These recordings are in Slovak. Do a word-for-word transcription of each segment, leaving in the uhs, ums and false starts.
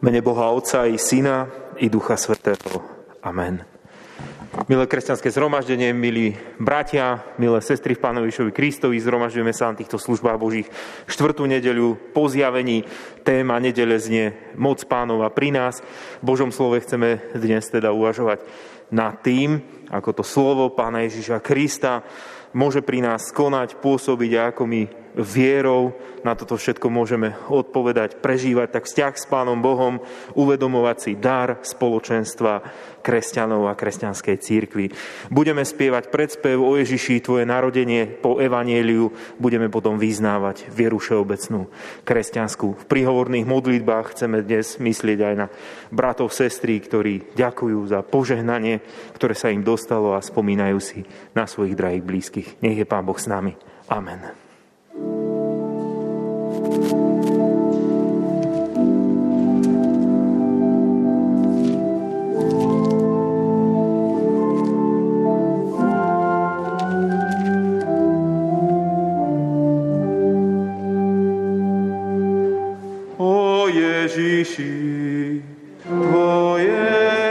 mene Boha Otca i Syna i Ducha Svätého. Amen. Milé kresťanské zhromaždenie, milí bratia, milé sestry v Pánovi Ježišovi Kristovi, zhromažďujeme sa na týchto službách Božích štvrtú nedeľu po zjavení. Téma nedele znie Moc Pánova pri nás. V Božom slove chceme dnes teda uvažovať nad tým, ako to slovo Pána Ježiša Krista môže pri nás konať, pôsobiť a ako my vierou na toto všetko môžeme odpovedať, prežívať tak vzťah s Pánom Bohom, uvedomovať si dar spoločenstva kresťanov a kresťanskej cirkvi. Budeme spievať predspev o Ježiši, tvoje narodenie po evanjeliu, budeme potom vyznávať vieru všeobecnú kresťanskú. V príhovorných modlitbách chceme dnes myslieť aj na bratov, sestry, ktorí ďakujú za požehnanie, ktoré sa im dostalo a spomínajú si na svojich drahých blízkych. Nech je Pán Boh s nami. Amen. O Ježiši, tvoje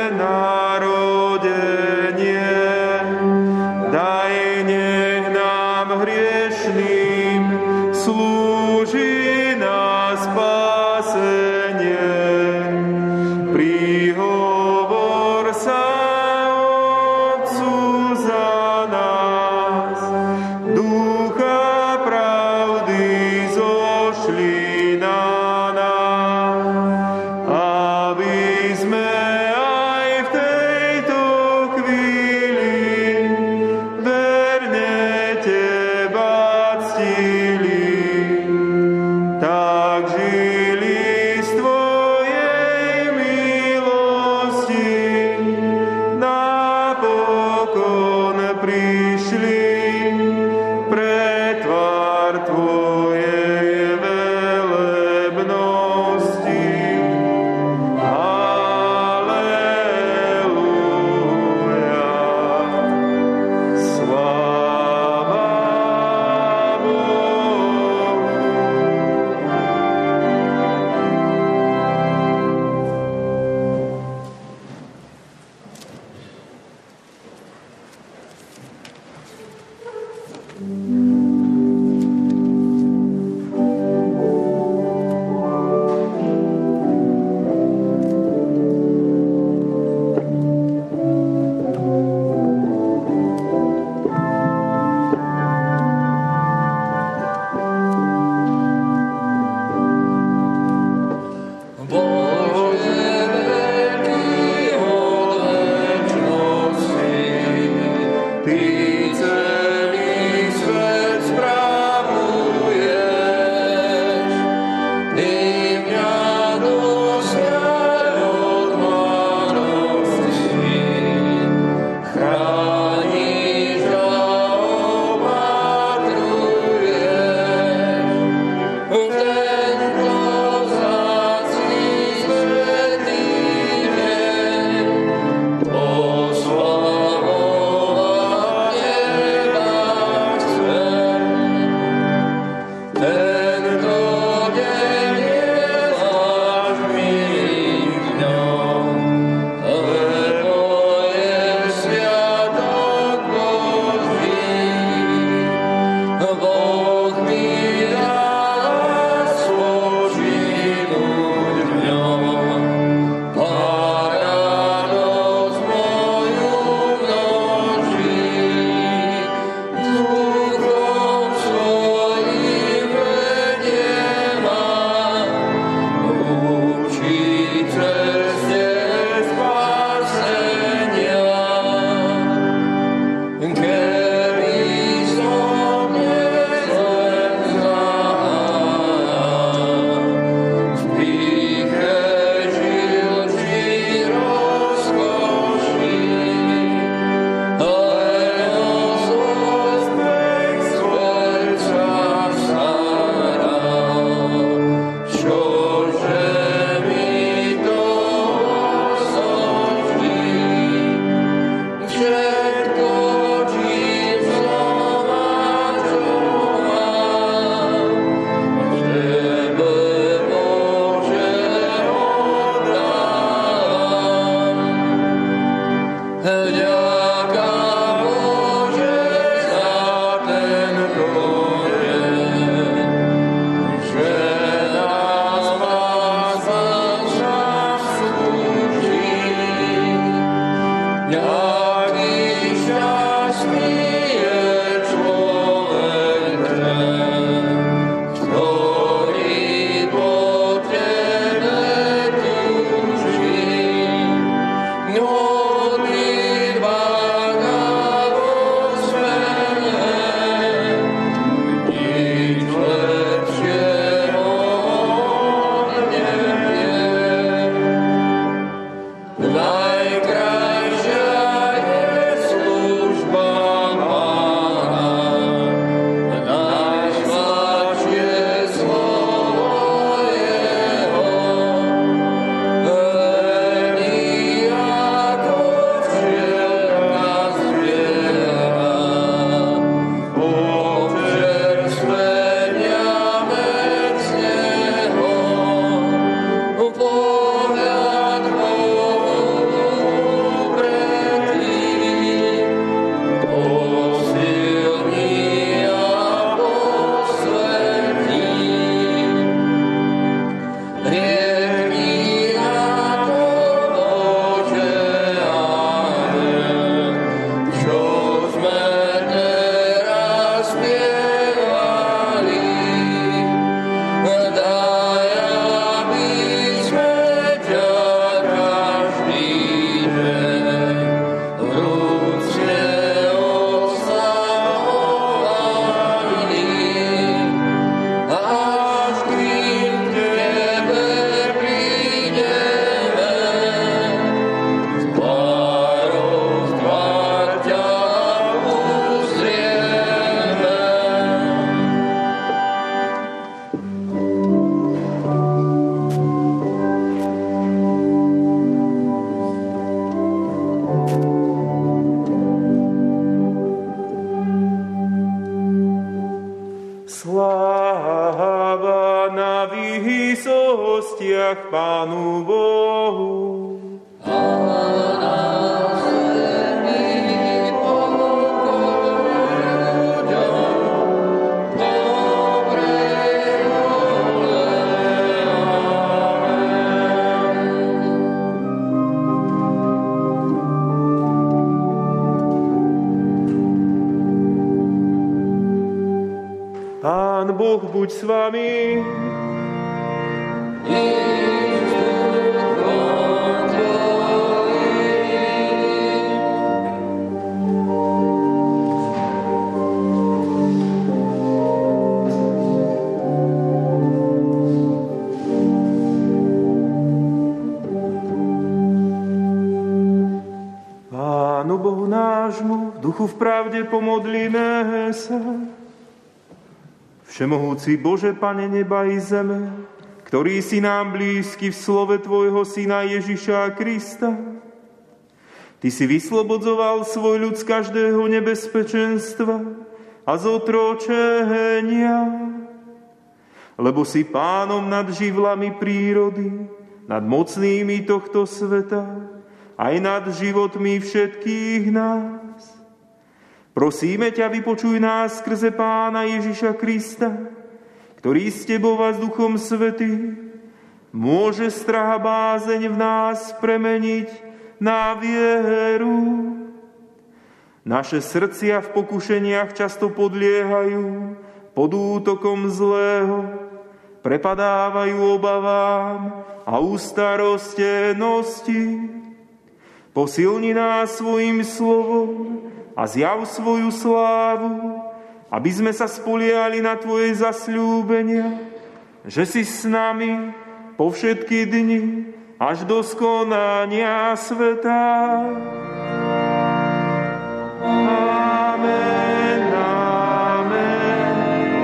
narodenie, daj nech nám hriešným slúži na spasenie. Prihovor sa Otcu za nás, Ducha pravdy zošli na nás, aby sme aj v tejto chvíli verne Teba ctili. Tak žili z Tvojej milosti, napokon prišli pre tvár Tvojej velebnosti. Halleluja. Sláva Bohu. Ty celý svet spravuješ, Ty mňa dosiaľ od mladosti, chrániš a opatruješ. V tento vzácny svätý deň oslavovať Teba chcem. Tento deň je zvlášť milým dňom, lebo je sviatok Boží. Boh mi dáva spočinúť v ňom, a radosť moju množí. Duchom svojím vedie ma, učí ceste spasenia. Keby som dnes len znal, v pýche žil či rozkoši, len o svoj spech svoj sa staral. Čože mi to osoží, všetko, čím som a čo mám, Tebe, Bože, oddávam. milosťach Pánu Bohu. Pán Boh buď s vami. Pánu Bohu nášmu, v duchu v pravde pomodlíme sa. Všemohúci Bože, Pane neba i zeme, ktorý si nám blízky v slove Tvojho Syna Ježiša Krista. Ty si vyslobodzoval svoj ľud z každého nebezpečenstva a z otročenia, lebo si pánom nad živlami prírody, nad mocnými tohto sveta, aj nad životmi všetkých nás. Prosíme ťa, vypočuj nás skrze Pána Ježiša Krista, ktorý s Tebou a s Duchom Svätým môže strach a bázeň v nás premeniť na vieru. Naše srdcia v pokušeniach často podliehajú pod útokom zlého, prepadávajú obavám a ústarostenosti. Posilni nás svojim slovom a zjav svoju slávu, aby sme sa spoliehali na Tvoje zasľúbenia, že si s nami po všetky dni až do skonania sveta. Amen, amen,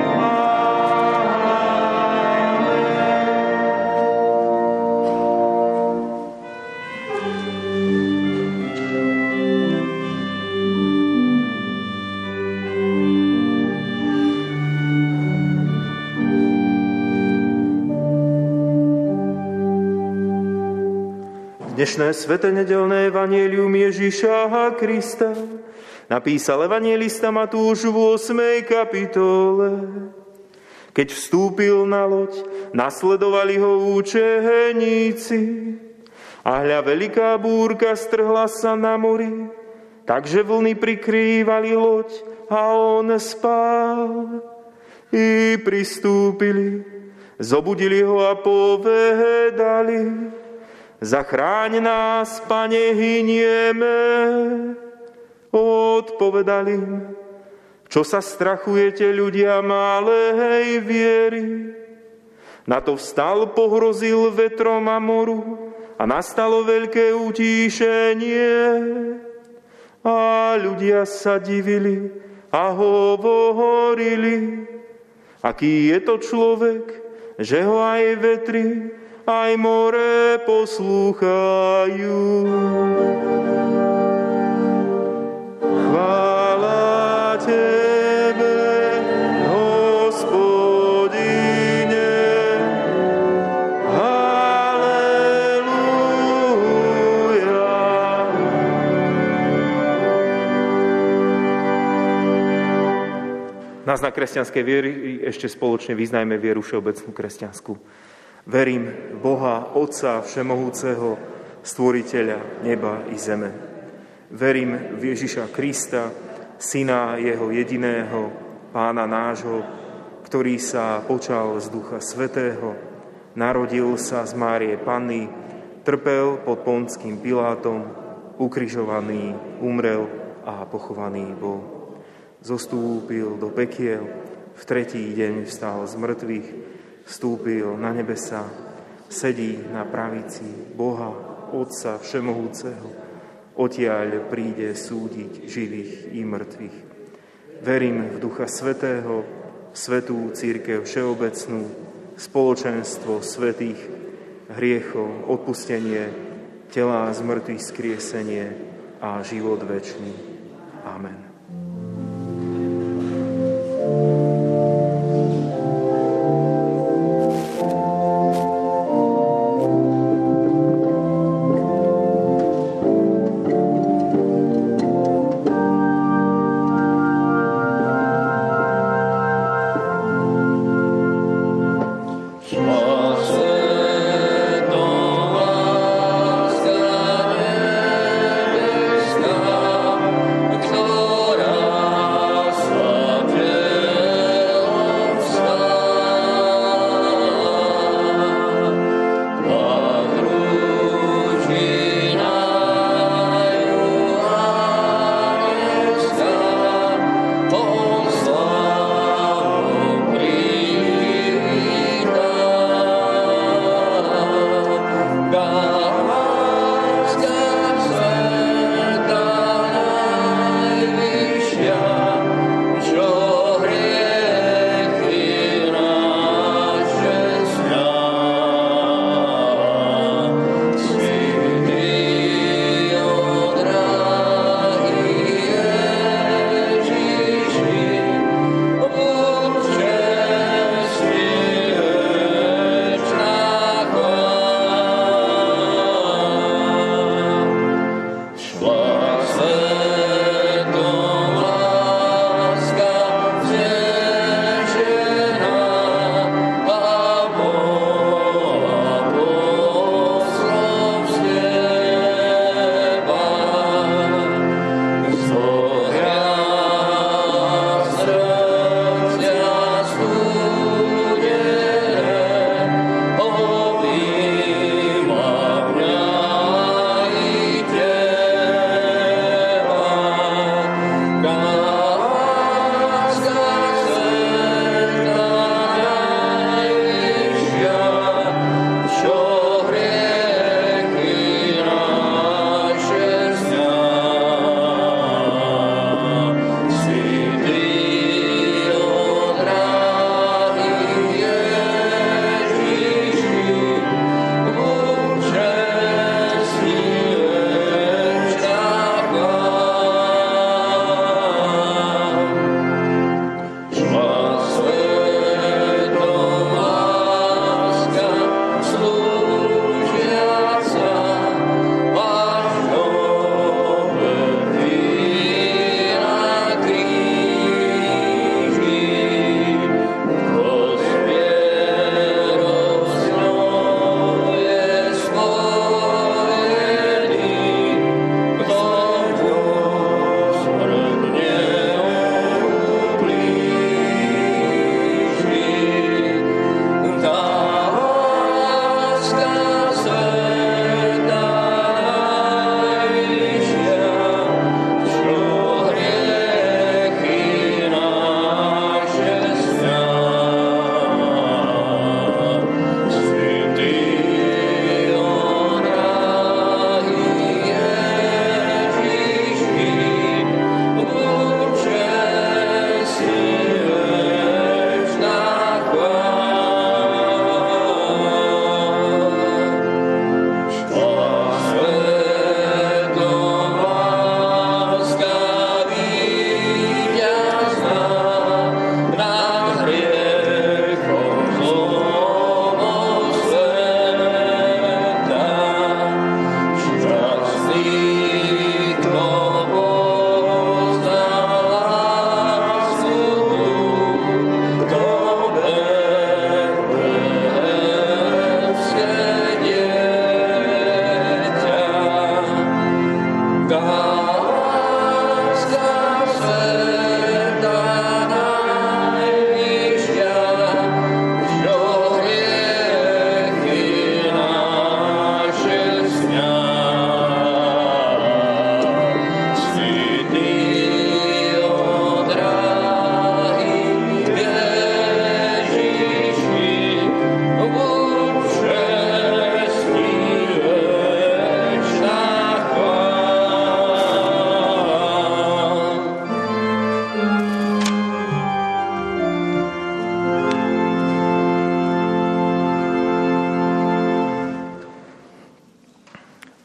Dnešné sväté nedeľné evanjelium Ježiša Krista napísal evanjelista Matúš v ôsmej kapitole. Keď vstúpil na loď, nasledovali ho učeníci. A hľa, veľká búrka strhla sa na mori, takže vlny prikrývali loď a on spal. I pristúpili, zobudili ho a povedali: Zachráň nás, Pane, hynieme. Odpovedali: Čo sa strachujete, ľudia malej viery? Na to vstal, pohrozil vetrom a moru a nastalo veľké utíšenie. A ľudia sa divili a hovorili: Aký je to človek, že ho aj vetri aj more poslúchajú. Chvála Tebe, Hospodine. Halelúja. Na znak kresťanskej viery ešte spoločne vyznajme vieru všeobecnú kresťanskú. Verím v Boha, Otca Všemohúceho, Stvoriteľa neba i zeme. Verím v Ježiša Krista, Syna Jeho jediného, Pána nášho, ktorý sa počal z Ducha Svätého, narodil sa z Márie Panny, trpel pod Pontským Pilátom, ukrižovaný, umrel a pochovaný bol. Zostúpil do pekiel, v tretí deň vstal z mŕtvych, vstúpil na nebesá, sedí na pravici Boha, Otca Všemohúceho, odtiaľ príde súdiť živých i mŕtvych. Verím v Ducha Svätého, svätú cirkev všeobecnú, spoločenstvo svätých, hriechov, odpustenie, tela z mŕtvych skriesenie a život večný. Amen.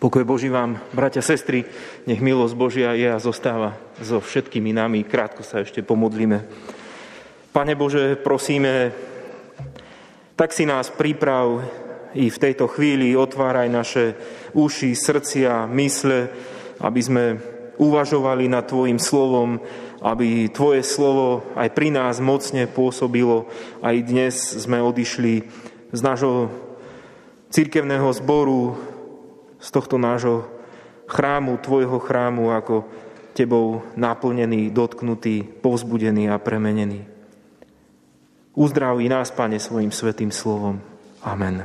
Pokoj Boží vám, bratia, sestry, nech milosť Božia je a zostáva so všetkými nami. Krátko sa ešte pomodlíme. Pane Bože, prosíme, tak si nás priprav i v tejto chvíli, otváraj naše uši, srdcia, mysle, aby sme uvažovali nad Tvojim slovom, aby Tvoje slovo aj pri nás mocne pôsobilo. Aj dnes sme odišli z nášho cirkevného zboru, z tohto nášho chrámu, Tvojho chrámu, ako Tebou naplnený, dotknutý, povzbudený a premenený. Uzdraví nás, Pane, svojim svätým slovom. Amen.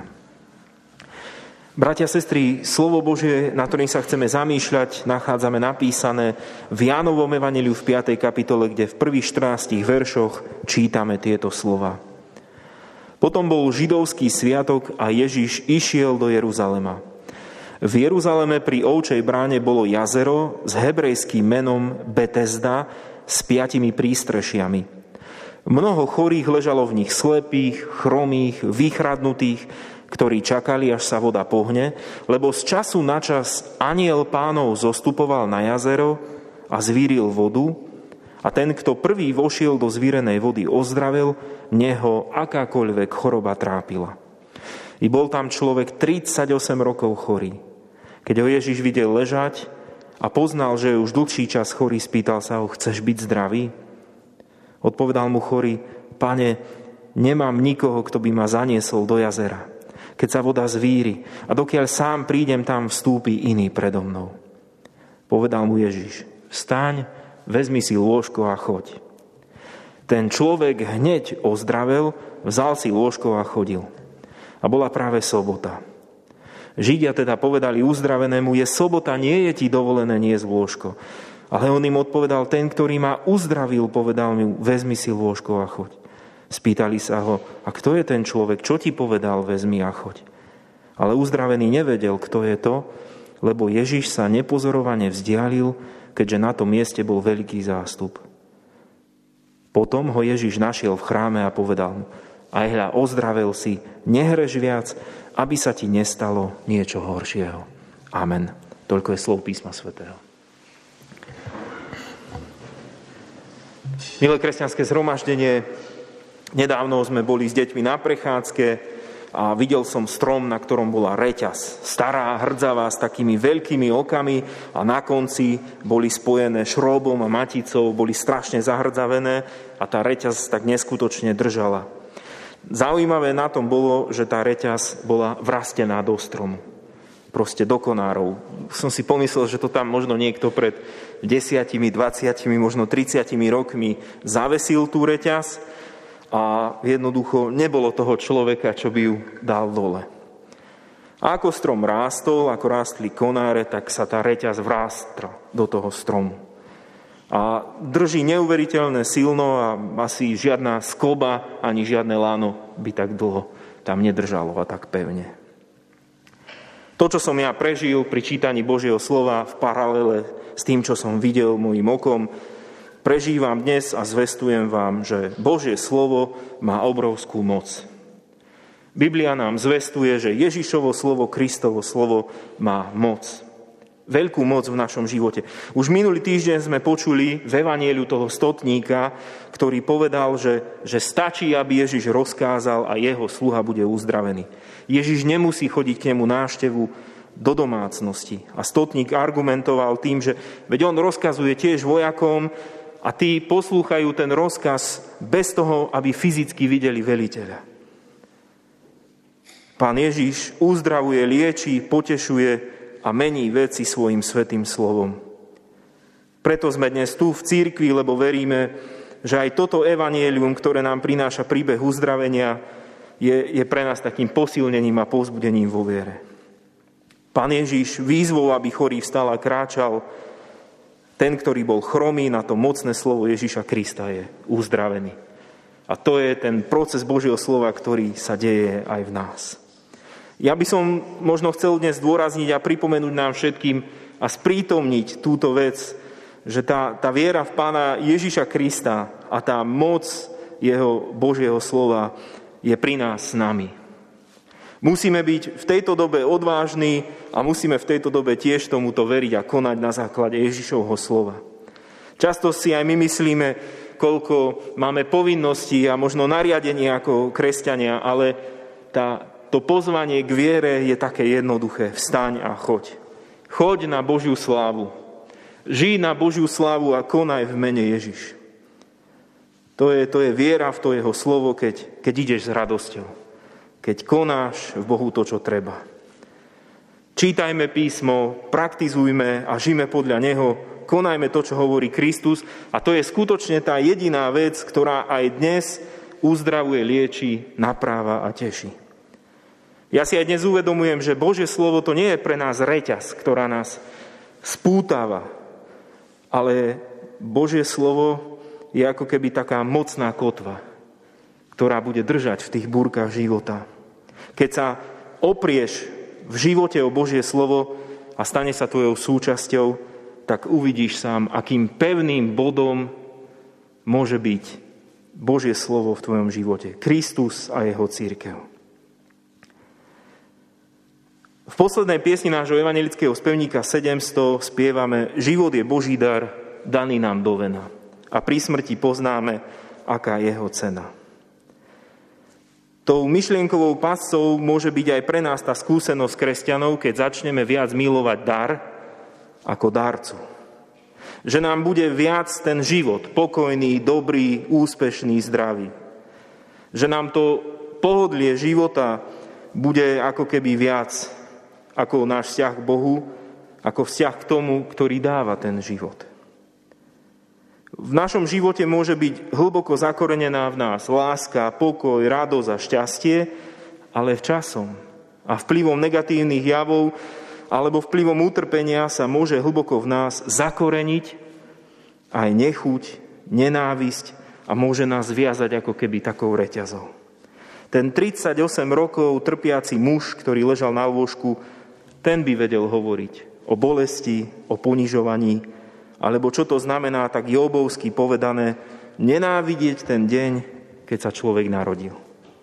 Bratia, sestry, slovo Božie, na ktorým sa chceme zamýšľať, nachádzame napísané v Jánovom evanjeliu v piatej kapitole, kde v prvých štrnástich veršoch čítame tieto slova. Potom bol židovský sviatok a Ježiš išiel do Jeruzalema. V Jeruzaleme pri Ovčej bráne bolo jazero s hebrejským menom Betesda s piatimi prístrešiami. Mnoho chorých ležalo v nich, slepých, chromých, vychradnutých, ktorí čakali, až sa voda pohne, lebo z času na čas anjel Pánov zostupoval na jazero a zvíril vodu, a ten, kto prvý vošiel do zvírenej vody, ozdravel, neho akákoľvek choroba trápila. I bol tam človek tridsaťosem rokov chorý. Keď ho Ježiš videl ležať a poznal, že je už dlhší čas chorý, spýtal sa ho: chceš byť zdravý? Odpovedal mu chorý: Pane, nemám nikoho, kto by ma zaniesol do jazera, keď sa voda zvíri, a dokiaľ sám prídem, tam vstúpi iný predo mnou. Povedal mu Ježiš: vstaň, vezmi si lôžko a choď. Ten človek hneď ozdravel, vzal si lôžko a chodil. A bola práve sobota. Židia teda povedali uzdravenému: je sobota, nie je ti dovolené niesť lôžko. Ale on im odpovedal: ten, ktorý ma uzdravil, povedal mi: vezmi si lôžko a choď. Spýtali sa ho: a kto je ten človek, čo ti povedal, vezmi a choď? Ale uzdravený nevedel, kto je to, lebo Ježiš sa nepozorovane vzdialil, keďže na tom mieste bol veľký zástup. Potom ho Ježiš našiel v chráme a povedal mu: aj hľa, ozdravel si, nehreš viac, aby sa ti nestalo niečo horšieho. Amen. Toľko je slov písma svätého. Milé kresťanské zhromaždenie, nedávno sme boli s deťmi na prechádzke a videl som strom, na ktorom bola reťaz. Stará, hrdzavá, s takými veľkými okami, a na konci boli spojené šróbom a maticou, boli strašne zahrdzavené a tá reťaz tak neskutočne držala. Zaujímavé na tom bolo, že tá reťaz bola vrastená do stromu. Proste do konárov. Som si pomyslel, že to tam možno niekto pred desiatimi, dvaciatimi, možno tridsiatimi rokmi zavesil tú reťaz a jednoducho nebolo toho človeka, čo by ju dal dole. A ako strom rástol, ako rástli konáre, tak sa tá reťaz vrástra do toho stromu. A drží neuveriteľne silno a asi žiadna sklba ani žiadne láno by tak dlho tam nedržalo a tak pevne. To, čo som ja prežil pri čítaní Božieho slova v paralele s tým, čo som videl mojím okom, prežívam dnes a zvestujem vám, že Božie slovo má obrovskú moc. Biblia nám zvestuje, že Ježišovo slovo, Kristovo slovo má moc. Veľkú moc v našom živote. Už minulý týždeň sme počuli v evanjeliu toho stotníka, ktorý povedal, že, že stačí, aby Ježiš rozkázal a jeho sluha bude uzdravený. Ježiš nemusí chodiť k nemu návštevu do domácnosti. A stotník argumentoval tým, že veď on rozkazuje tiež vojakom a tí poslúchajú ten rozkaz bez toho, aby fyzicky videli veliteľa. Pán Ježiš uzdravuje, lieči, potešuje a mení veci svojim svätým slovom. Preto sme dnes tu v cirkvi, lebo veríme, že aj toto evanjelium, ktoré nám prináša príbeh uzdravenia, je, je pre nás takým posilnením a povzbudením vo viere. Pán Ježiš výzvou, aby chorý vstal a kráčal, ten, ktorý bol chromý, na to mocné slovo Ježiša Krista je uzdravený. A to je ten proces Božieho slova, ktorý sa deje aj v nás. Ja by som možno chcel dnes zdôrazniť a pripomenúť nám všetkým a sprítomniť túto vec, že tá, tá viera v Pána Ježiša Krista a tá moc jeho Božieho slova je pri nás s nami. Musíme byť v tejto dobe odvážni a musíme v tejto dobe tiež tomuto veriť a konať na základe Ježišovho slova. Často si aj my myslíme, koľko máme povinností a možno nariadení ako kresťania, ale tá, to pozvanie k viere je také jednoduché. Vstaň a choď. Choď na Božiu slávu. Žij na Božiu slávu a konaj v mene Ježiš. To je, to je viera v to jeho slovo, keď, keď ideš s radosťou. Keď konáš v Bohu to, čo treba. Čítajme písmo, praktizujme a žijme podľa neho. Konajme to, čo hovorí Kristus. A to je skutočne tá jediná vec, ktorá aj dnes uzdravuje, lieči, napráva a teší. Ja si aj dnes uvedomujem, že Božie slovo to nie je pre nás reťaz, ktorá nás spútava, ale Božie slovo je ako keby taká mocná kotva, ktorá bude držať v tých búrkach života. Keď sa oprieš v živote o Božie slovo a stane sa tvojou súčasťou, tak uvidíš sám, akým pevným bodom môže byť Božie slovo v tvojom živote. Kristus a jeho cirkev. V poslednej piesni nášho evanjelického spevníka sedemsto spievame: Život je Boží dar, daný nám do vena. A pri smrti poznáme, aká je jeho cena. Tou myšlienkovou pascou môže byť aj pre nás tá skúsenosť kresťanov, keď začneme viac milovať dar ako darcu. Že nám bude viac ten život pokojný, dobrý, úspešný, zdravý. Že nám to pohodlie života bude ako keby viac ako náš vzťah k Bohu, ako vzťah k tomu, ktorý dáva ten život. V našom živote môže byť hlboko zakorenená v nás láska, pokoj, radosť a šťastie, ale časom a vplyvom negatívnych javov alebo vplyvom utrpenia sa môže hlboko v nás zakoreniť aj nechuť, nenávisť a môže nás viazať ako keby takou reťazou. Ten tridsaťosem rokov trpiaci muž, ktorý ležal na lôžku, ten by vedel hovoriť o bolesti, o ponižovaní, alebo čo to znamená, tak jobovsky povedané, nenávidieť ten deň, keď sa človek narodil.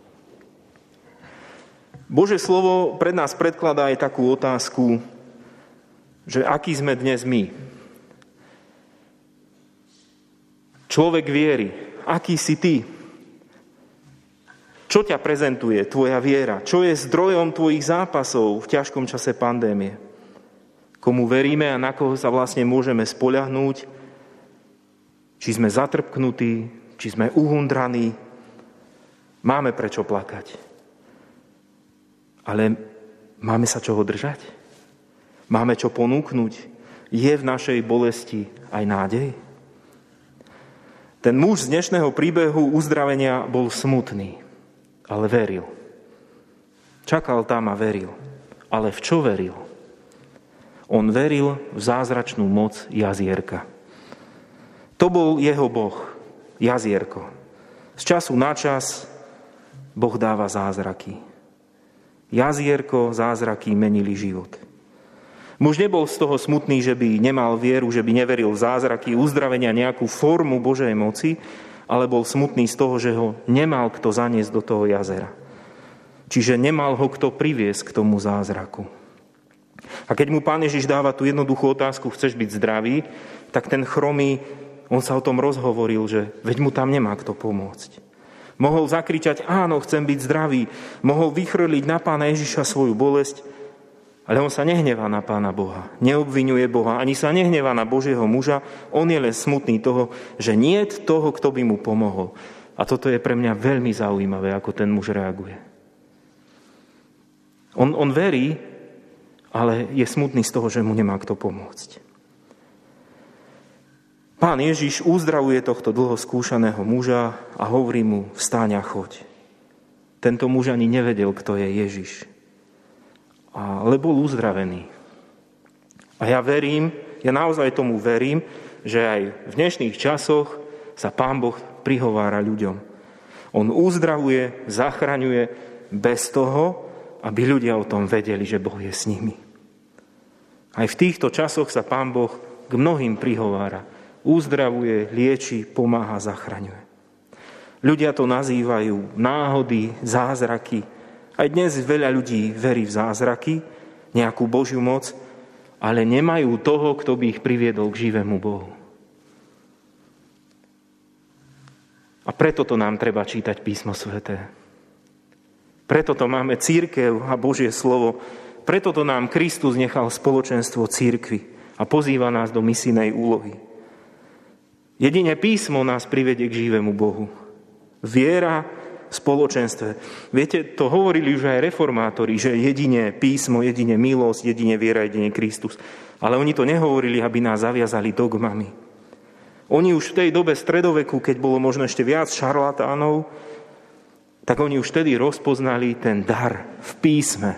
Božie slovo pred nás predkladá aj takú otázku, že aký sme dnes my. Človek viery, aký si ty? Čo ťa prezentuje tvoja viera? Čo je zdrojom tvojich zápasov v ťažkom čase pandémie? Komu veríme a na koho sa vlastne môžeme spoľahnúť? Či sme zatrpknutí, či sme uhundraní? Máme prečo plakať. Ale máme sa čoho držať? Máme čo ponúknuť? Je v našej bolesti aj nádej? Ten muž z dnešného príbehu uzdravenia bol smutný, ale veril. Čakal tam a veril. Ale v čo veril? On veril v zázračnú moc jazierka. To bol jeho Boh, jazierko. Z času na čas Boh dáva zázraky. Jazierko, zázraky menili život. Muž nebol z toho smutný, že by nemal vieru, že by neveril v zázraky, uzdravenia, nejakú formu Božej moci, ale bol smutný z toho, že ho nemal kto zaniesť do toho jazera. Čiže nemal ho kto priviesť k tomu zázraku. A keď mu Pán Ježiš dáva tú jednoduchú otázku, chceš byť zdravý, tak ten chromý, on sa o tom rozhovoril, že veď mu tam nemá kto pomôcť. Mohol zakričať, áno, chcem byť zdravý. Mohol vychrliť na Pána Ježiša svoju bolesť, ale on sa nehnevá na Pána Boha. Neobviňuje Boha, ani sa nehnevá na Božieho muža. On je len smutný toho, že niet toho, kto by mu pomohol. A toto je pre mňa veľmi zaujímavé, ako ten muž reaguje. On, on verí, ale je smutný z toho, že mu nemá kto pomôcť. Pán Ježiš uzdravuje tohto dlho skúšaného muža a hovorí mu, vstaň a choď. Tento muž ani nevedel, kto je Ježiš, ale bol uzdravený. A ja verím, ja naozaj tomu verím, že aj v dnešných časoch sa Pán Boh prihovára ľuďom. On uzdravuje, zachraňuje bez toho, aby ľudia o tom vedeli, že Boh je s nimi. Aj v týchto časoch sa Pán Boh k mnohým prihovára. Uzdravuje, lieči, pomáha, zachraňuje. Ľudia to nazývajú náhody, zázraky, Aj dnes veľa ľudí verí v zázraky, nejakú Božiu moc, ale nemajú toho, kto by ich priviedol k živému Bohu. A preto to nám treba čítať Písmo sväté. Preto to máme cirkev a Božie slovo. Preto to nám Kristus nechal spoločenstvo cirkvi a pozýva nás do misijnej úlohy. Jedine Písmo nás privedie k živému Bohu. Viera v spoločenstve. Viete, to hovorili už aj reformátori, že jedine Písmo, jedine milosť, jedine viera, jedine Kristus. Ale oni to nehovorili, aby nás zaviazali dogmami. Oni už v tej dobe stredoveku, keď bolo možno ešte viac šarlatánov, tak oni už vtedy rozpoznali ten dar v Písme.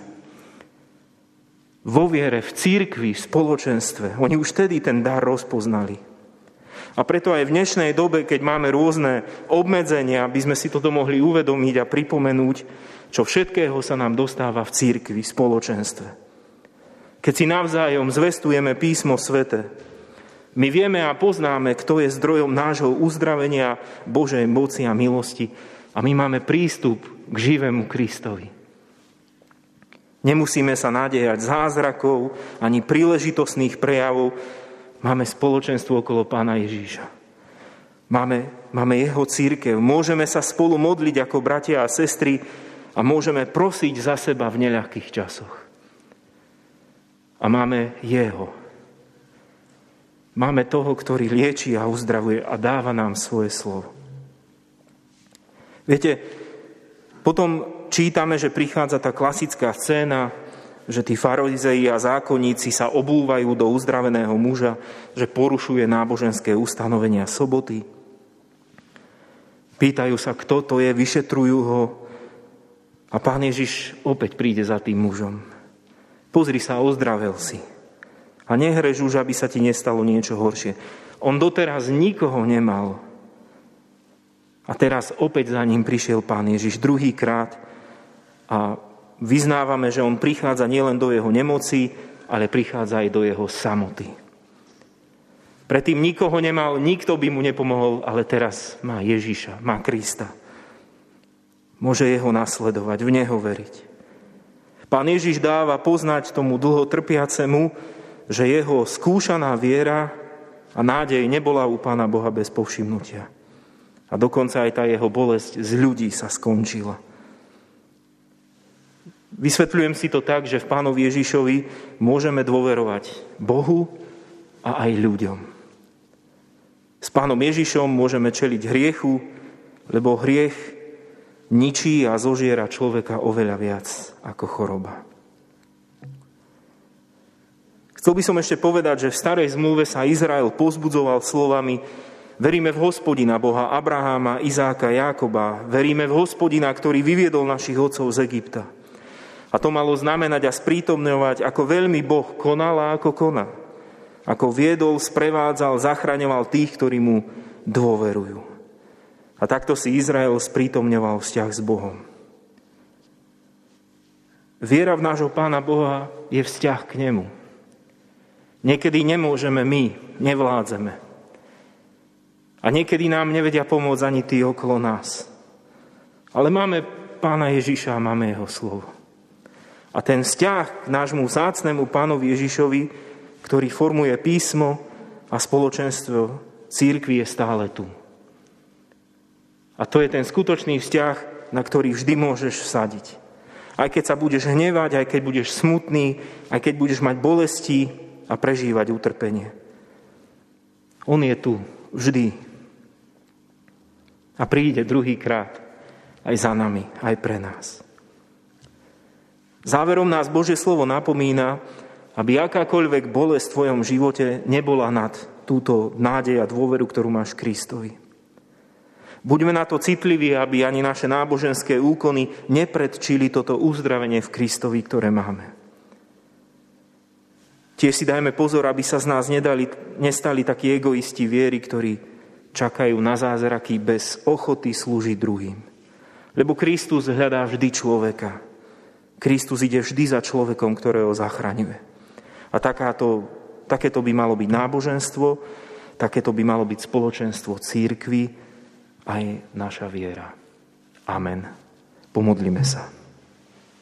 Vo viere, v cirkvi, v spoločenstve. Oni už vtedy ten dar rozpoznali. A preto aj v dnešnej dobe, keď máme rôzne obmedzenia, by sme si toto mohli uvedomiť a pripomenúť, čo všetkého sa nám dostáva v cirkvi, v spoločenstve. Keď si navzájom zvestujeme Písmo sväté, my vieme a poznáme, kto je zdrojom nášho uzdravenia, Božej moci a milosti, a my máme prístup k živému Kristovi. Nemusíme sa nádejať zázrakov ani príležitostných prejavov. Máme spoločenstvo okolo Pána Ježíša. Máme, máme jeho cirkev. Môžeme sa spolu modliť ako bratia a sestry a môžeme prosiť za seba v neľahkých časoch. A máme jeho. Máme toho, ktorý lieči a uzdravuje a dáva nám svoje slovo. Viete, potom čítame, že prichádza tá klasická scéna, že tí farizei a zákonníci sa obúvajú do uzdraveného muža, že porušuje náboženské ustanovenia soboty. Pýtajú sa, kto to je, vyšetrujú ho a Pán Ježiš opäť príde za tým mužom. Pozri sa, ozdravel si. A nehrež už, aby sa ti nestalo niečo horšie. On doteraz nikoho nemal. A teraz opäť za ním prišiel Pán Ježiš druhýkrát a vyznávame, že on prichádza nielen do jeho nemoci, ale prichádza aj do jeho samoty. Predtým nikoho nemal, nikto by mu nepomohol, ale teraz má Ježiša, má Krista. Môže jeho nasledovať, v neho veriť. Pán Ježiš dáva poznať tomu dlho trpiacemu, že jeho skúšaná viera a nádej nebola u Pána Boha bez povšimnutia. A dokonca aj tá jeho bolesť z ľudí sa skončila. Vysvetľujem si to tak, že v Pánovi Ježišovi môžeme dôverovať Bohu a aj ľuďom. S Pánom Ježišom môžeme čeliť hriechu, lebo hriech ničí a zožiera človeka oveľa viac ako choroba. Chcel by som ešte povedať, že v starej zmluve sa Izrael povzbudzoval slovami: veríme v Hospodina, Boha Abraháma, Izáka, Jákoba. Veríme v Hospodina, ktorý vyviedol našich otcov z Egypta. A to malo znamenať a sprítomňovať, ako veľmi Boh konal a ako koná. Ako viedol, sprevádzal, zachraňoval tých, ktorí mu dôverujú. A takto si Izrael sprítomňoval vzťah s Bohom. Viera v nášho Pána Boha je vzťah k nemu. Niekedy nemôžeme my, nevládzeme. A niekedy nám nevedia pomôcť ani tí okolo nás. Ale máme Pána Ježiša a máme jeho slovo. A ten vzťah k nášmu vzácnemu Pánovi Ježišovi, ktorý formuje písmo a spoločenstvo cirkvi, je stále tu. A to je ten skutočný vzťah, na ktorý vždy môžeš vsadiť. Aj keď sa budeš hnevať, aj keď budeš smutný, aj keď budeš mať bolesti a prežívať utrpenie. On je tu vždy. A príde druhýkrát aj za nami, aj pre nás. Záverom nás Božie slovo napomína, aby akákoľvek bolesť v tvojom živote nebola nad túto nádej a dôveru, ktorú máš Kristovi. Buďme na to citliví, aby ani naše náboženské úkony nepredčili toto uzdravenie v Kristovi, ktoré máme. Tiež si dajme pozor, aby sa z nás nedali, nestali takí egoisti viery, ktorí čakajú na zázraky bez ochoty slúžiť druhým. Lebo Kristus hľadá vždy človeka. Kristus ide vždy za človekom, ktorého zachraňuje. A takáto, takéto by malo byť náboženstvo, takéto by malo byť spoločenstvo cirkvi, aj naša viera. Amen. Pomodlíme sa.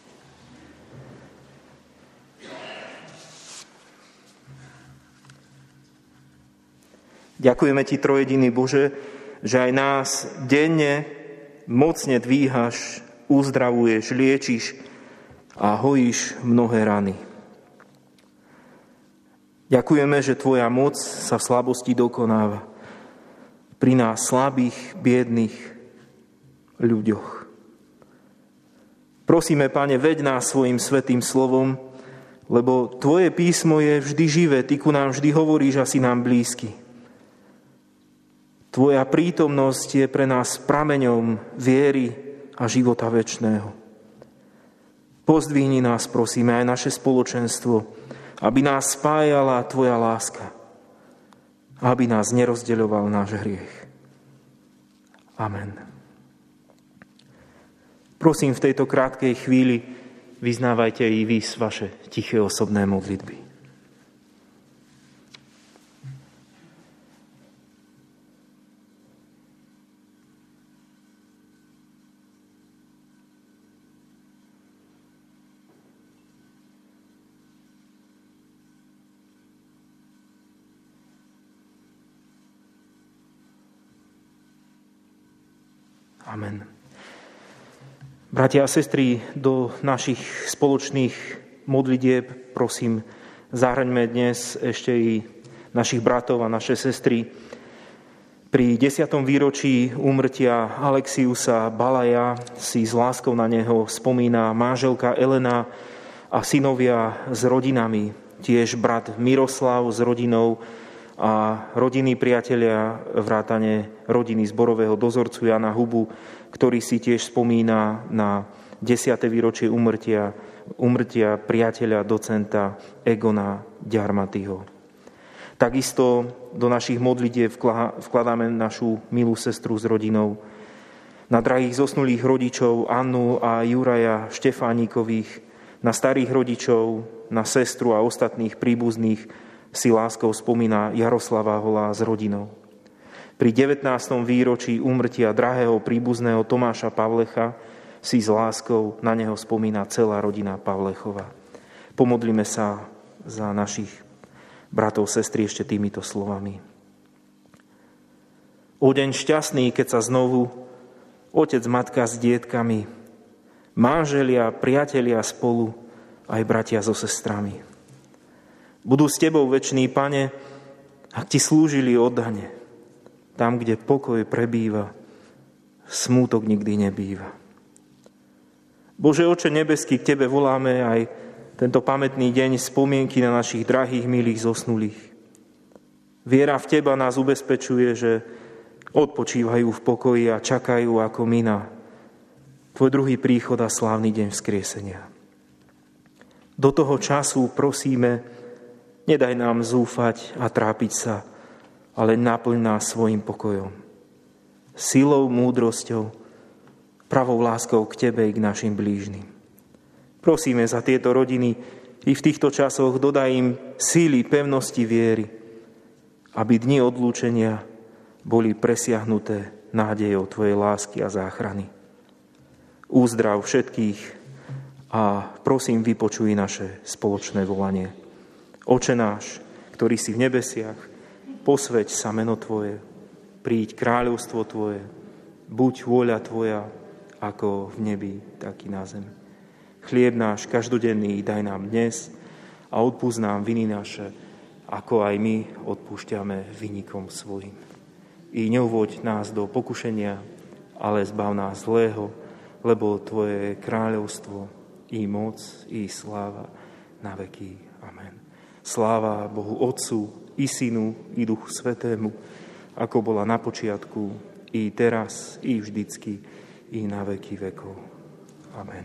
Ďakujeme Ti, trojediný Bože, že aj nás denne mocne dvíhaš, uzdravuješ, liečiš a hojíš mnohé rany. Ďakujeme, že Tvoja moc sa v slabosti dokonáva pri nás slabých, biedných ľuďoch. Prosíme, Pane, veď nás svojim svätým slovom, lebo Tvoje písmo je vždy živé, Ty ku nám vždy hovoríš a si nám blízky. Tvoja prítomnosť je pre nás prameňom viery a života večného. Pozdvihni nás, prosíme, aj naše spoločenstvo, aby nás spájala Tvoja láska, aby nás nerozdeľoval náš hriech. Amen. Prosím, v tejto krátkej chvíli vyznávajte i vy vaše tiché osobné modlitby. Amen. Bratia a sestry, do našich spoločných modlitieb, prosím, zahraňme dnes ešte i našich bratov a naše sestry. Pri desiatom výročí úmrtia Alexiusa Balaja si s láskou na neho spomína manželka Elena a synovia s rodinami, tiež brat Miroslav s rodinou a rodinní priatelia vrátane rodiny zborového dozorcu Jana Hubu, ktorý si tiež spomína na desiate výročie úmrtia, úmrtia priateľa docenta Egona Ďarmatyho. Takisto do našich modlitieb vkladáme našu milú sestru s rodinou, na drahých zosnulých rodičov Annu a Juraja Štefánikových, na starých rodičov, na sestru a ostatných príbuzných si láskou spomína Jaroslava Holá s rodinou. Pri devätnástom výročí úmrtia drahého príbuzného Tomáša Pavlecha si s láskou na neho spomína celá rodina Pavlechova. Pomodlíme sa za našich bratov, sestry ešte týmito slovami. O deň šťastný, keď sa znovu otec, matka s dietkami, manželia, priatelia spolu, aj bratia so sestrami budú s Tebou, večný Pane, ak Ti slúžili oddane, tam, kde pokoj prebýva, smútok nikdy nebýva. Bože, Oče nebeský, k Tebe voláme aj tento pamätný deň spomienky na našich drahých, milých zosnulých. Viera v Teba nás ubezpečuje, že odpočívajú v pokoji a čakajú ako my na Tvoj druhý príchod a slávny deň vzkriesenia. Do toho času prosíme, nedaj nám zúfať a trápiť sa, ale naplň nás svojim pokojom. Silou, múdrosťou, pravou láskou k Tebe i k našim blížnym. Prosíme za tieto rodiny i v týchto časoch dodaj im síly, pevnosti viery, aby dni odlúčenia boli presiahnuté nádejou Tvojej lásky a záchrany. Uzdrav všetkých a prosím, vypočuj naše spoločné volanie. Oče náš, ktorý si v nebesiach, posväť sa meno Tvoje, príď kráľovstvo Tvoje, buď vôľa Tvoja, ako v nebi, tak i na zemi. Chlieb náš každodenný daj nám dnes a odpúsť nám viny naše, ako aj my odpúšťame vinníkom svojim. I neuvoď nás do pokušenia, ale zbav nás zlého, lebo Tvoje kráľovstvo, i moc, i sláva na veky. Amen. Sláva Bohu Otcu, i Synu, i Duchu Svätému, ako bola na počiatku, i teraz, i vždycky, i na veky vekov. Amen.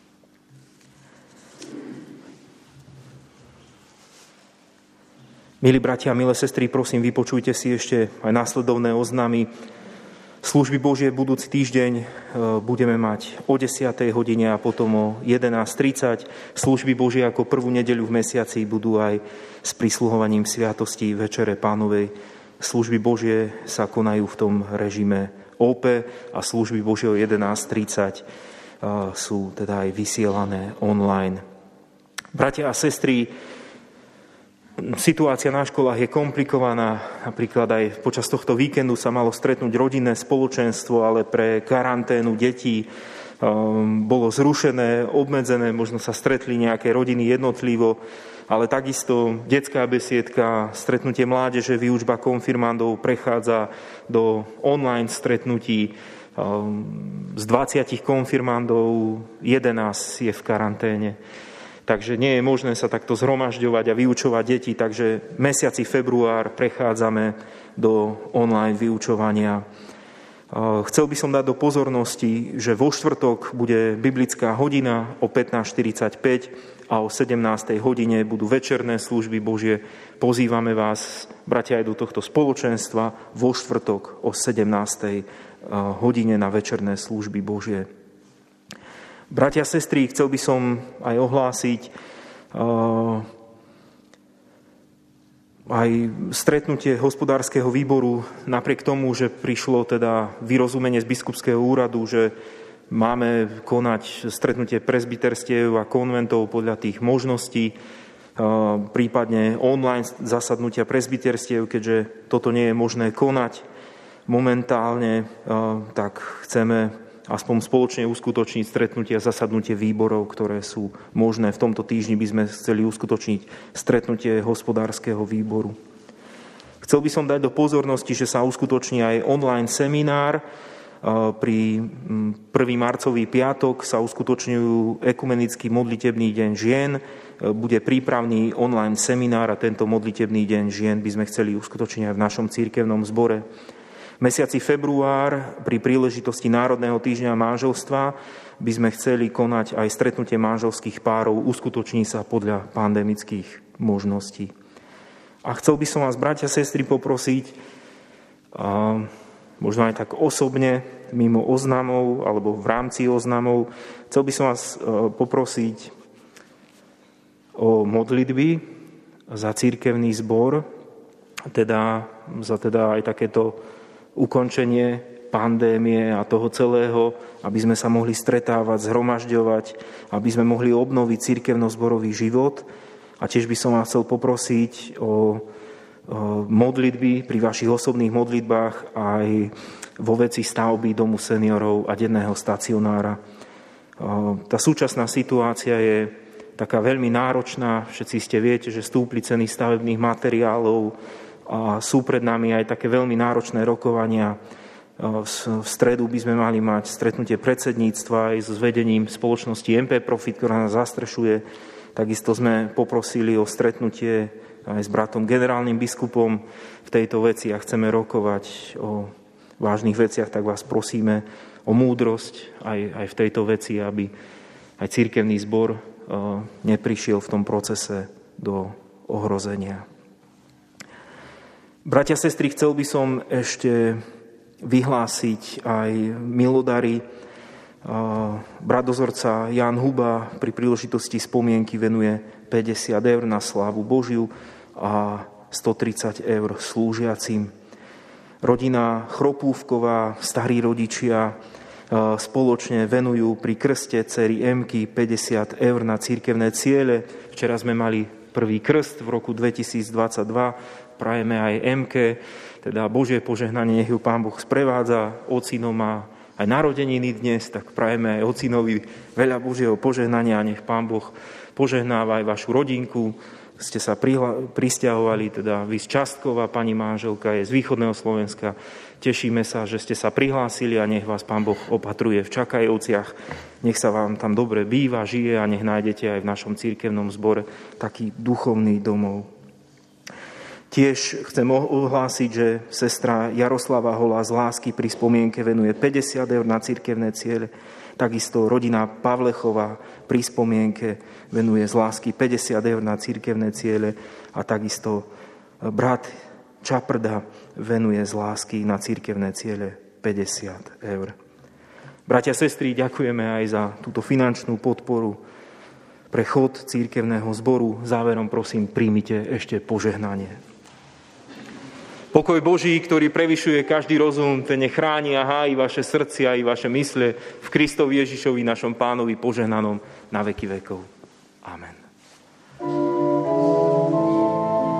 Milí bratia, milé sestry, prosím, vypočujte si ešte aj následovné oznámy. Služby Božie budúci týždeň budeme mať o desiatej hodine a potom o jedenásť tridsať. Služby Božie ako prvú nedeľu v mesiaci budú aj s prisluhovaním sviatostí Večere Pánovej. Služby Božie sa konajú v tom režime ó pé a služby Božie o jedenásť tridsať sú teda aj vysielané online. Bratia a sestry, Situácia na školách je komplikovaná. Napríklad aj počas tohto víkendu sa malo stretnúť rodinné spoločenstvo, ale pre karanténu detí um, bolo zrušené, obmedzené, možno sa stretli nejaké rodiny jednotlivo, ale takisto detská besiedka, stretnutie mládeže, výučba konfirmandov prechádza do online stretnutí. Z dvadsiatich konfirmandov jedenásť je v karanténe. Takže nie je možné sa takto zhromažďovať a vyučovať deti, takže mesiaci február prechádzame do online vyučovania. Chcel by som dať do pozornosti, že vo štvrtok bude biblická hodina o pätnásť štyridsaťpäť a o sedemnástej hodine budú večerné služby Božie. Pozývame vás, bratia, aj do tohto spoločenstva vo štvrtok o sedemnástej hodine na večerné služby Božie. Bratia a sestry, chcel by som aj ohlásiť uh, aj stretnutie hospodárskeho výboru, napriek tomu, že prišlo teda vyrozumenie z biskupského úradu, že máme konať stretnutie presbyterstiev a konventov podľa tých možností, uh, prípadne online zasadnutia presbyterstiev, keďže toto nie je možné konať momentálne, uh, tak chceme aspoň spoločne uskutočniť stretnutie a zasadnutie výborov, ktoré sú možné. V tomto týždni by sme chceli uskutočniť stretnutie hospodárskeho výboru. Chcel by som dať do pozornosti, že sa uskutoční aj online seminár. Pri prvý marcový piatok sa uskutočňujú ekumenický modlitebný deň žien. Bude prípravný online seminár a tento modlitebný deň žien by sme chceli uskutočniť aj v našom cirkevnom zbore. V mesiaci február pri príležitosti Národného týždňa manželstva by sme chceli konať aj stretnutie manželských párov, uskutoční sa podľa pandemických možností. A chcel by som vás, bratia a sestry, poprosiť, a možno aj tak osobne, mimo oznamov alebo v rámci oznamov, chcel by som vás poprosiť o modlitby za cirkevný zbor, teda za teda aj takéto ukončenie pandémie a toho celého, aby sme sa mohli stretávať, zhromažďovať, aby sme mohli obnoviť cirkevno-zborový život. A tiež by som vás chcel poprosiť o, o modlitby pri vašich osobných modlitbách aj vo veci stavby domu seniorov a denného stacionára. Tá súčasná situácia je taká veľmi náročná. Všetci ste viete, že stúpli ceny stavebných materiálov, a sú pred nami aj také veľmi náročné rokovania. V stredu by sme mali mať stretnutie predsedníctva aj s vedením spoločnosti em pé Profit, ktorá nás zastrešuje. Takisto sme poprosili o stretnutie aj s bratom generálnym biskupom v tejto veci a chceme rokovať o vážnych veciach, tak vás prosíme o múdrosť aj, aj v tejto veci, aby aj cirkevný zbor neprišiel v tom procese do ohrozenia. Bratia, sestry, chcel by som ešte vyhlásiť aj milodary. Brat dozorca Ján Huba pri príležitosti spomienky venuje päťdesiat eur na slávu Božiu a stotridsať eur slúžiacim. Rodina Chropúvková, starí rodičia spoločne venujú pri krste dcery Emky päťdesiat eur na cirkevné ciele. Včera sme mali prvý krst v roku dvetisícdvadsaťdva. Prajeme aj Emke, teda Božie požehnanie, nech ju Pán Boh sprevádza. Ocino má aj narodeniny dnes, tak prajeme aj ocinovi veľa Božieho požehnania, nech Pán Boh požehnáva aj vašu rodinku. Ste sa prihla- prisťahovali, teda vy z Častkova, pani manželka je z východného Slovenska. Tešíme sa, že ste sa prihlásili a nech vás Pán Boh opatruje v Čakajovciach. Nech sa vám tam dobre býva, žije a nech nájdete aj v našom cirkevnom zbore taký duchovný domov. Tiež chcem ohlásiť, že sestra Jaroslava Holá z Lásky pri spomienke venuje päťdesiat eur na cirkevné ciele. Takisto rodina Pavlechová pri spomienke venuje z Lásky päťdesiat eur na cirkevné ciele. A takisto brat Čaprda venuje z Lásky na cirkevné ciele päťdesiat eur. Bratia a sestry, ďakujeme aj za túto finančnú podporu pre chod cirkevného zboru. Záverom prosím, príjmite ešte požehnanie. Pokoj Boží, ktorý prevyšuje každý rozum, ten nech chráni a hájí vaše srdcia i vaše mysle v Kristovi Ježišovi, našom Pánovi, požehnanom na veky vekov. Amen.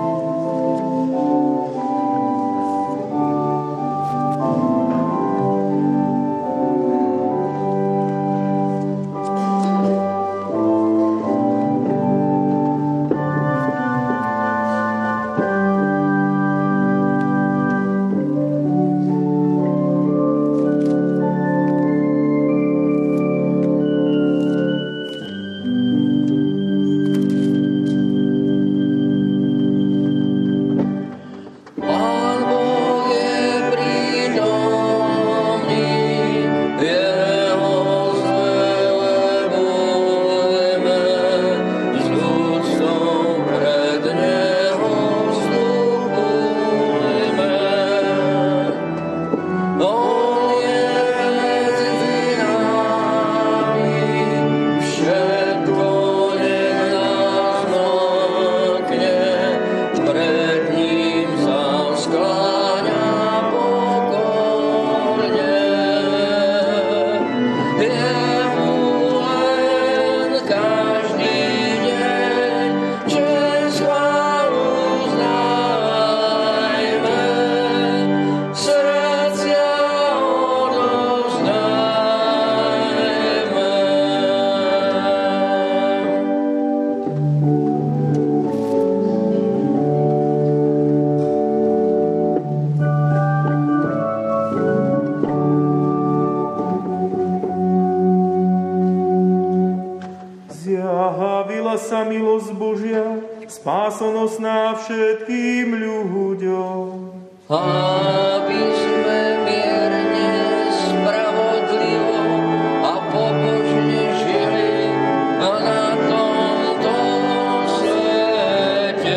Spásonosná všetkým ľuďom. Aby sme mierne, spravodlivo a pobožne žili na tomto svete.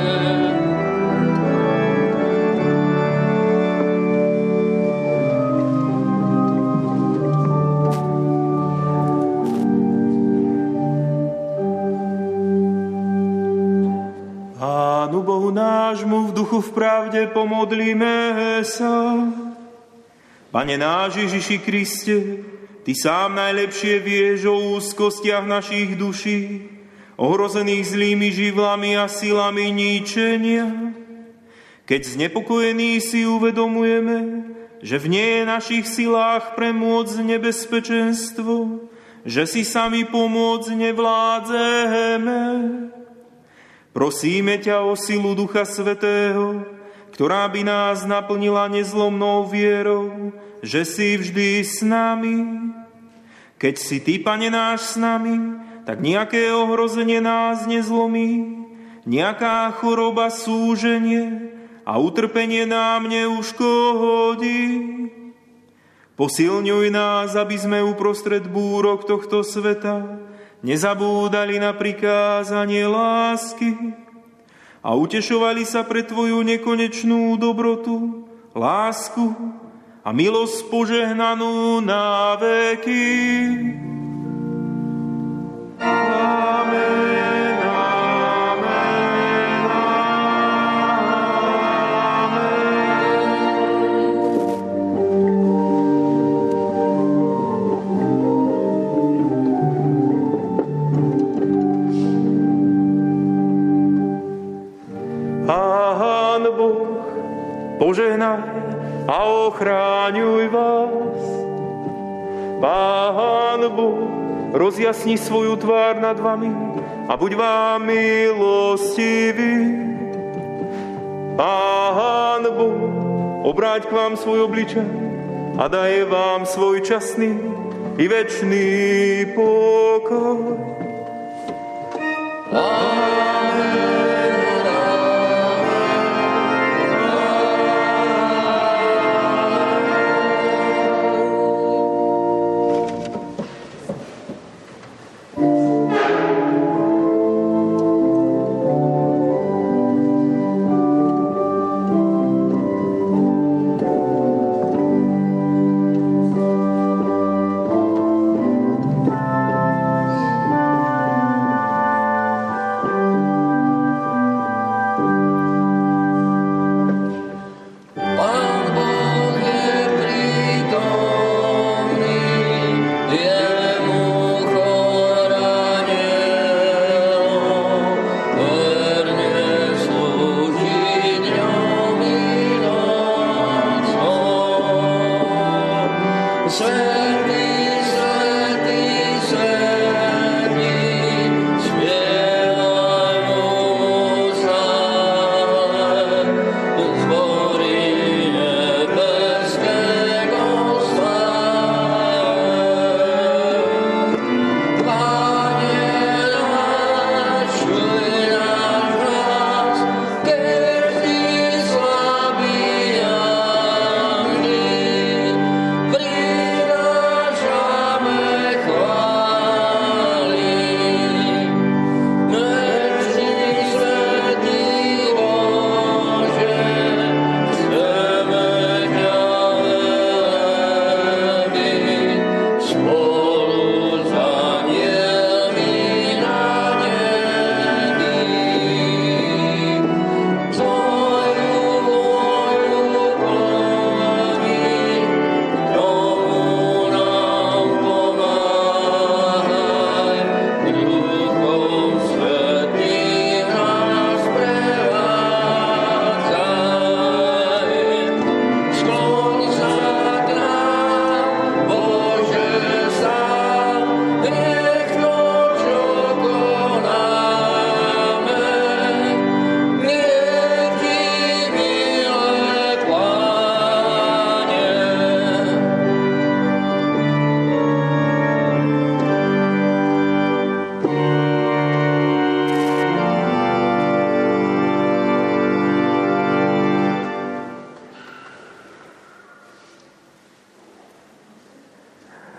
Pánu Bohu nášmu v duchu v pravde pomodlíme sa. Pane náš Ježiši Kriste, Ty sám najlepšie vieš o úzkostiach našich duší, ohrozených zlými živlami a silami ničenia. Keď znepokojení si uvedomujeme, že v nie je našich silách premôcť nebezpečenstvo, že si sami pomôcť nevládzeme. Prosíme ťa o silu Ducha Svätého, ktorá by nás naplnila nezlomnou vierou, že si vždy s nami. Keď si Ty, Pane náš, s nami, tak nejaké ohrozenie nás nezlomí, nejaká choroba, súženie a utrpenie nám neuškodí. Posilňuj nás, aby sme uprostred búrok tohto sveta nezabúdali na prikázanie lásky a utešovali sa pre Tvoju nekonečnú dobrotu, lásku a milosť požehnanú na veky. Amen. Požehnaj a ochráňuj vás. Pán Boh rozjasni svoju tvár nad vami a buď vám milostivý. Pán Boh obráť k vám svoj obličaj a daj vám svoj časný i večný pokoj. Amen. Freedom.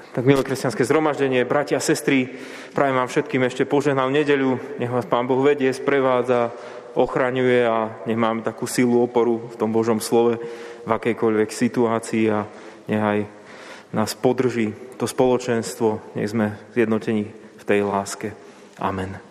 Tak milé kresťanské zhromaždenie, bratia a sestry, prajem vám všetkým ešte požehnanú nedeľu. Nech vás Pán Boh vedie, sprevádza, ochraňuje a nech máme takú silu, oporu v tom Božom slove v akejkoľvek situácii a nech aj nás podrží to spoločenstvo, nech sme zjednotení v tej láske. Amen.